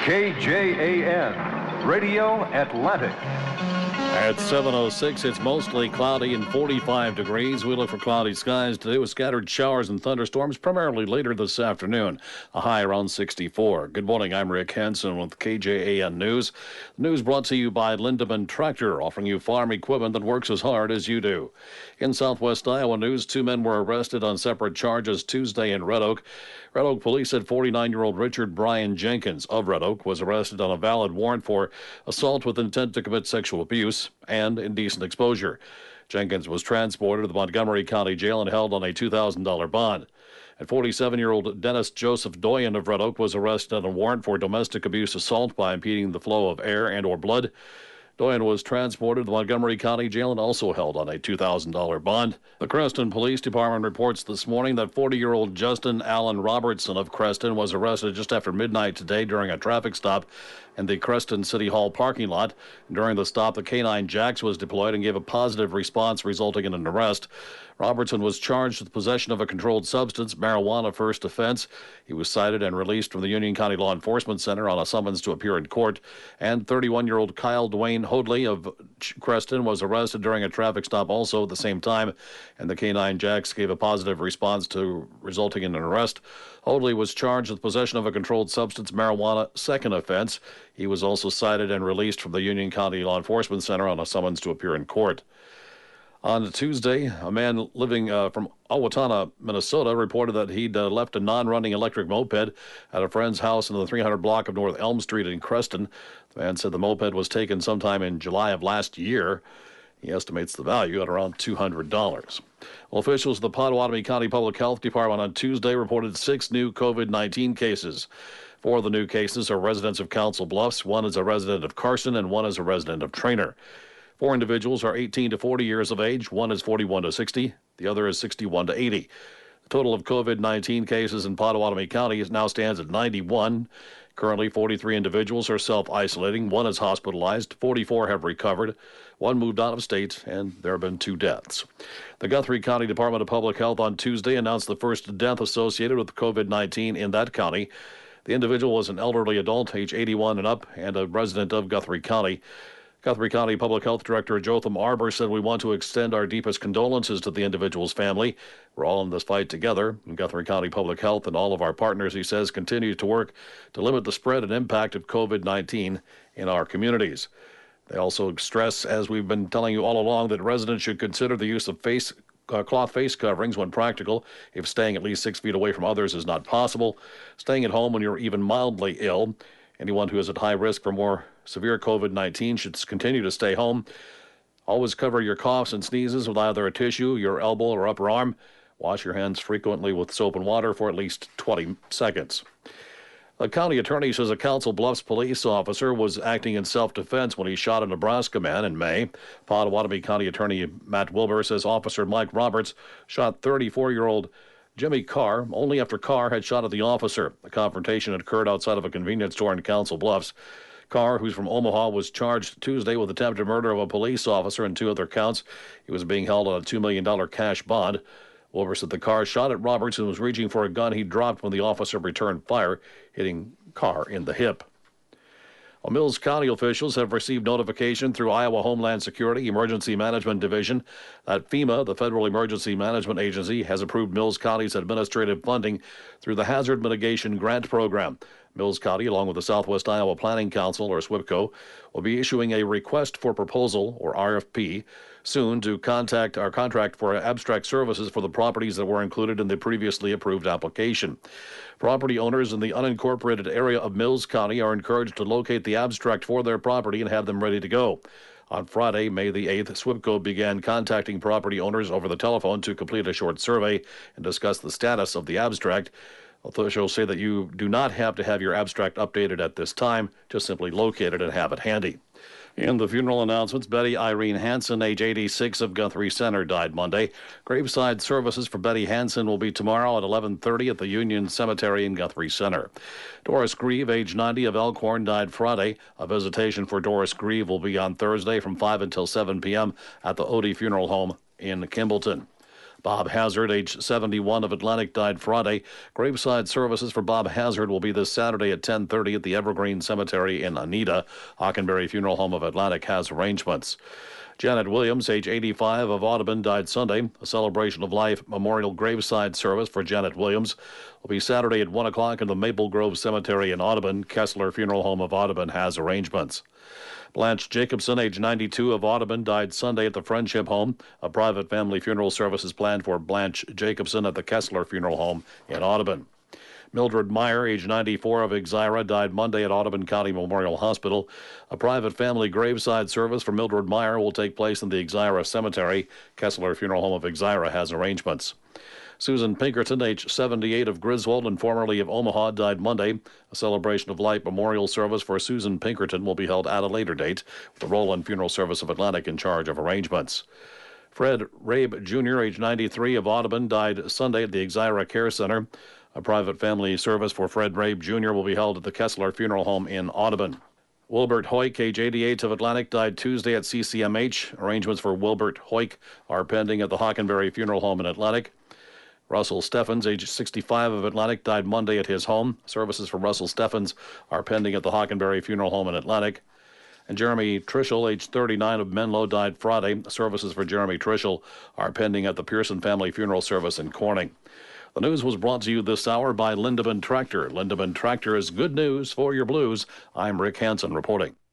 KJAN, Radio Atlantic. At 7:06, it's mostly cloudy and 45 degrees. We look for cloudy skies today with scattered showers and thunderstorms, primarily later this afternoon. A high around 64. Good morning, I'm Rick Hansen with KJAN News. The news brought to you by Lindemann Tractor, offering you farm equipment that works as hard as you do. In Southwest Iowa news, 2 men were arrested on separate charges Tuesday in Red Oak. Red Oak police said 49-year-old Richard Brian Jenkins of Red Oak was arrested on a valid warrant for assault with intent to commit sexual abuse and indecent exposure. Jenkins was transported to the Montgomery County Jail and held on a $2,000 bond. And 47-year-old Dennis Joseph Doyen of Red Oak was arrested on a warrant for domestic abuse assault by impeding the flow of air and or blood. Doyen was transported to the Montgomery County Jail and also held on a $2,000 bond. The Creston Police Department reports this morning that 40-year-old Justin Allen Robertson of Creston was arrested just after midnight today during a traffic stop in the Creston City Hall parking lot. During the stop, the K-9 Jax was deployed and gave a positive response, resulting in an arrest. Robertson was charged with possession of a controlled substance, marijuana first offense. He was cited and released from the Union County Law Enforcement Center on a summons to appear in court. And 31-year-old Kyle Dwayne Hoadley of Creston was arrested during a traffic stop also at the same time, and the K-9 Jax gave a positive response to resulting in an arrest. Hoadley was charged with possession of a controlled substance, marijuana second offense. He was also cited and released from the Union County Law Enforcement Center on a summons to appear in court. On Tuesday, a man living from Owatonna, Minnesota, reported that he'd left a non-running electric moped at a friend's house in the 300 block of North Elm Street in Creston. The man said the moped was taken sometime in July of last year. He estimates the value at around $200. Well, officials of the Pottawatomie County Public Health Department on Tuesday reported 6 new COVID-19 cases. 4 of the new cases are residents of Council Bluffs. 1 is a resident of Carson, and 1 is a resident of Trainer. 4 individuals are 18 to 40 years of age. 1 is 41 to 60. The other is 61 to 80. The total of COVID-19 cases in Pottawatomie County now stands at 91. Currently, 43 individuals are self-isolating. 1 is hospitalized. 44 have recovered. 1 moved out of state, and there have been 2 deaths. The Guthrie County Department of Public Health on Tuesday announced the first death associated with COVID-19 in that county. The individual was an elderly adult, age 81 and up, and a resident of Guthrie County. Guthrie County Public Health Director Jotham Arbor said, "We want to extend our deepest condolences to the individual's family. We're all in this fight together." And Guthrie County Public Health and all of our partners, he says, continue to work to limit the spread and impact of COVID-19 in our communities. They also stress, as we've been telling you all along, that residents should consider the use of cloth face coverings when practical, if staying at least 6 feet away from others is not possible, staying at home when you're even mildly ill. Anyone who is at high risk for more severe COVID-19 should continue to stay home. Always cover your coughs and sneezes with either a tissue, your elbow, or upper arm. Wash your hands frequently with soap and water for at least 20 seconds. The county attorney says a Council Bluffs police officer was acting in self-defense when he shot a Nebraska man in May. Pottawatomie County Attorney Matt Wilbur says Officer Mike Roberts shot 34-year-old Jimmy Carr only after Carr had shot at the officer. The confrontation had occurred outside of a convenience store in Council Bluffs. Carr, who's from Omaha, was charged Tuesday with attempted murder of a police officer and 2 other counts. He was being held on a $2 million cash bond. Wilbur said the Carr shot at Roberts and was reaching for a gun he dropped when the officer returned fire, hitting Carr in the hip. Well, Mills County officials have received notification through Iowa Homeland Security Emergency Management Division that FEMA, the Federal Emergency Management Agency, has approved Mills County's administrative funding through the Hazard Mitigation Grant Program. Mills County, along with the Southwest Iowa Planning Council, or SWPCO, will be issuing a request for proposal, or RFP, soon to contract for abstract services for the properties that were included in the previously approved application. Property owners in the unincorporated area of Mills County are encouraged to locate the abstract for their property and have them ready to go. On Friday, May the 8th, SWPCO began contacting property owners over the telephone to complete a short survey and discuss the status of the abstract. Officials say that you do not have to have your abstract updated at this time, just simply locate it and have it handy. In the funeral announcements, Betty Irene Hansen, age 86, of Guthrie Center, died Monday. Graveside services for Betty Hansen will be tomorrow at 11:30 at the Union Cemetery in Guthrie Center. Doris Grieve, age 90, of Elkhorn, died Friday. A visitation for Doris Grieve will be on Thursday from 5 until 7 p.m. at the Odie Funeral Home in Kimballton. Bob Hazard, age 71, of Atlantic, died Friday. Graveside services for Bob Hazard will be this Saturday at 10:30 at the Evergreen Cemetery in Oneida. Hockenberry Funeral Home of Atlantic has arrangements. Janet Williams, age 85, of Audubon, died Sunday. A celebration of life memorial graveside service for Janet Williams will be Saturday at 1 o'clock in the Maple Grove Cemetery in Audubon. Kessler Funeral Home of Audubon has arrangements. Blanche Jacobson, age 92, of Audubon, died Sunday at the Friendship Home. A private family funeral service is planned for Blanche Jacobson at the Kessler Funeral Home in Audubon. Mildred Meyer, age 94, of Exira, died Monday at Audubon County Memorial Hospital. A private family graveside service for Mildred Meyer will take place in the Exira Cemetery. Kessler Funeral Home of Exira has arrangements. Susan Pinkerton, age 78, of Griswold and formerly of Omaha, died Monday. A celebration of life memorial service for Susan Pinkerton will be held at a later date, with the Roland Funeral Service of Atlantic in charge of arrangements. Fred Rabe Jr., age 93, of Audubon, died Sunday at the Exira Care Center. A private family service for Fred Rabe Jr. will be held at the Kessler Funeral Home in Audubon. Wilbert Hoyk, age 88, of Atlantic, died Tuesday at CCMH. Arrangements for Wilbert Hoyk are pending at the Hockenberry Funeral Home in Atlantic. Russell Steffens, age 65, of Atlantic, died Monday at his home. Services for Russell Steffens are pending at the Hockenberry Funeral Home in Atlantic. And Jeremy Trischel, age 39, of Menlo, died Friday. Services for Jeremy Trischel are pending at the Pearson Family Funeral Service in Corning. The news was brought to you this hour by Lindeman Tractor. Lindeman Tractor is good news for your blues. I'm Rick Hansen reporting.